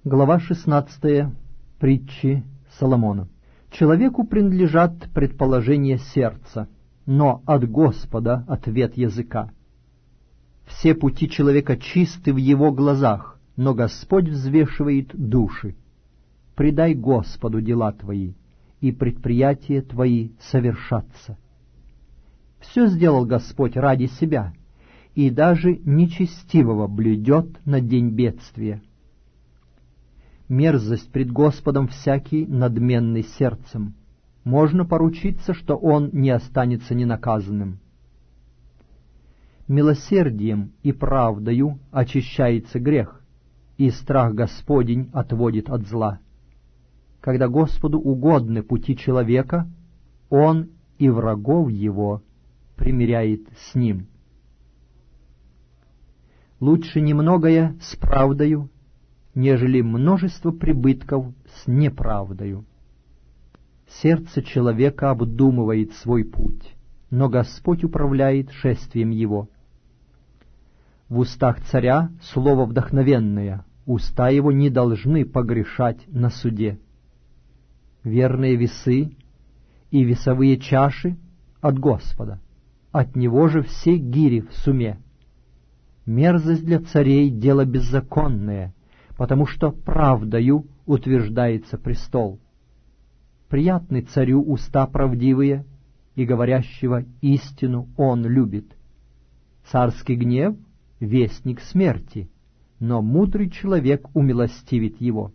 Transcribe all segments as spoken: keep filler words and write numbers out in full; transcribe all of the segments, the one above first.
Глава шестнадцатая. Притчи Соломона. Человеку принадлежат предположения сердца, но от Господа ответ языка. Все пути человека чисты в его глазах, но Господь взвешивает души. Предай Господу дела твои, и предприятия твои совершатся. Все сделал Господь ради себя, и даже нечестивого блюдет на день бедствия. Мерзость пред Господом всякий надменный сердцем. Можно поручиться, что он не останется ненаказанным. Милосердием и правдою очищается грех, и страх Господень отводит от зла. Когда Господу угодны пути человека, он и врагов его примиряет с ним. Лучше немногое с правдою, нежели множество прибытков с неправдою. Сердце человека обдумывает свой путь, но Господь управляет шествием его. В устах царя слово вдохновенное, уста его не должны погрешать на суде. Верные весы и весовые чаши от Господа, от Него же все гири в суме. Мерзость для царей — дело беззаконное, потому что правдою утверждается престол. Приятны царю уста правдивые, и говорящего истину он любит. Царский гнев — вестник смерти, но мудрый человек умилостивит его.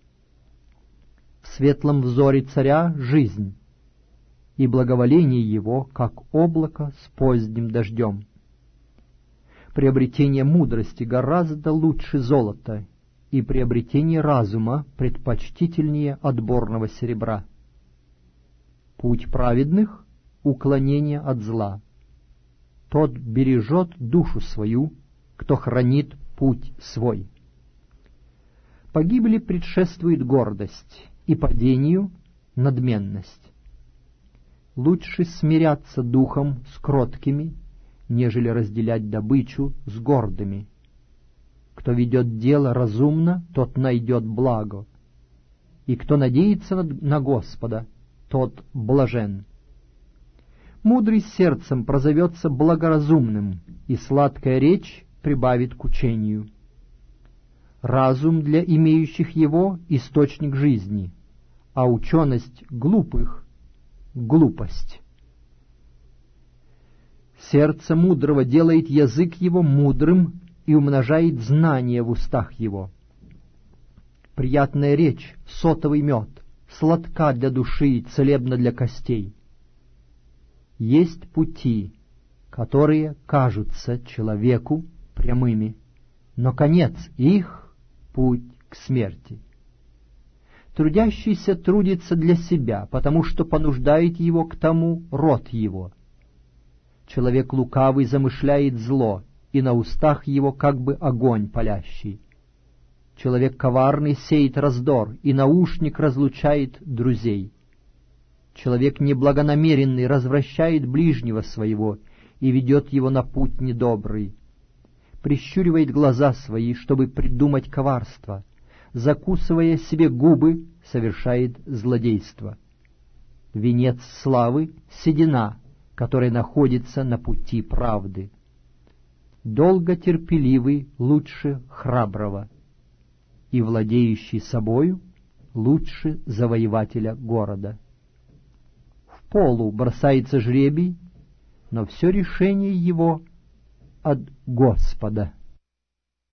В светлом взоре царя жизнь, и благоволение его, как облако с поздним дождем. Приобретение мудрости гораздо лучше золота, и приобретение разума предпочтительнее отборного серебра. Путь праведных — уклонение от зла. Тот бережет душу свою, кто хранит путь свой. Погибели предшествует гордость, и падению — надменность. Лучше смиряться духом с кроткими, нежели разделять добычу с гордыми. Кто ведет дело разумно, тот найдет благо, и кто надеется на Господа, тот блажен. Мудрый сердцем прозовется благоразумным, и сладкая речь прибавит к учению. Разум для имеющих его — источник жизни, а ученость глупых — глупость. Сердце мудрого делает язык его мудрым и умножает знания в устах его. Приятная речь — сотовый мед, сладка для души и целебна для костей. Есть пути, которые кажутся человеку прямыми, но конец их — путь к смерти. Трудящийся трудится для себя, потому что понуждает его к тому род его. Человек лукавый замышляет зло, и на устах его как бы огонь палящий. Человек коварный сеет раздор, и наушник разлучает друзей. Человек неблагонамеренный развращает ближнего своего и ведет его на путь недобрый. Прищуривает глаза свои, чтобы придумать коварство, закусывая себе губы, совершает злодейство. Венец славы — седина, которая находится на пути правды. Долго терпеливый лучше храброго, и владеющий собою лучше завоевателя города. В полу бросается жребий, но все решение его от Господа.